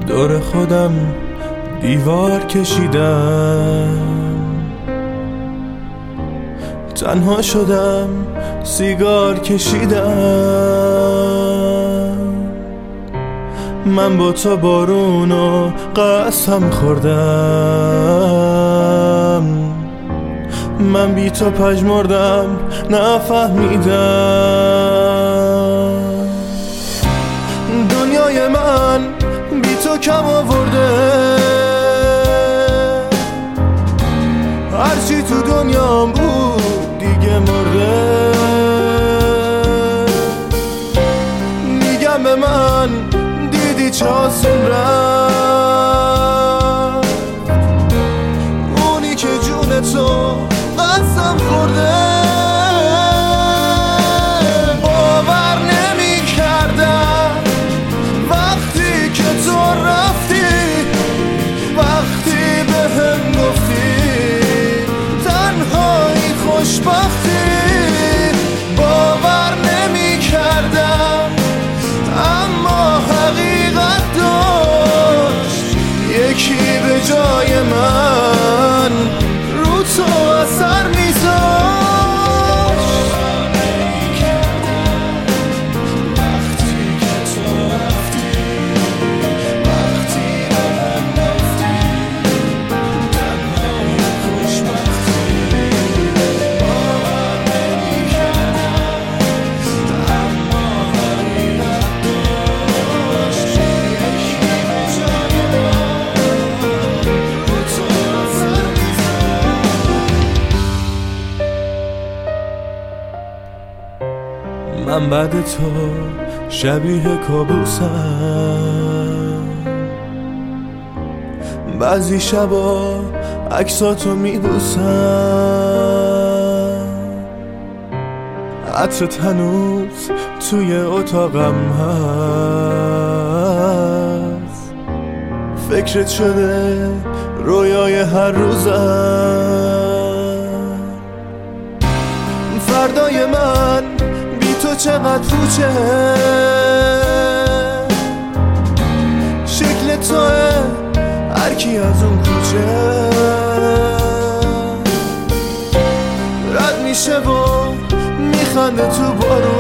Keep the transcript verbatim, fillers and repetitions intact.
دور خودم دیوار کشیدم، تنها شدم سیگار کشیدم. من با تو بارونو قسم خوردم، من بی تو پژمردم نفهمیدم. دنیای من بی تو کم آورده، هرچی تو دنیام بود دیگه مرده. میگم به من دیدی چه آسون رفت، اونی که جون تو قسم خورده. باور نمی کردم وقتی که تو رفتی، وقتی به هم گفتی تنهایی خوشبختی. باور نمی کردم اما حقیقت داشت، یکی به جای من رو تو اثر میذاشت. من بعد تو شبیه کابوسم، بعضی شبا عکساتو میبوسم. عطرت هنوز توی اتاقم هست، فکرت شده رویای هر روزم. فردای من تو چقدر پوچه، شکل توه هر کی از اون کوچه رد میشه و میخنده تو بارون.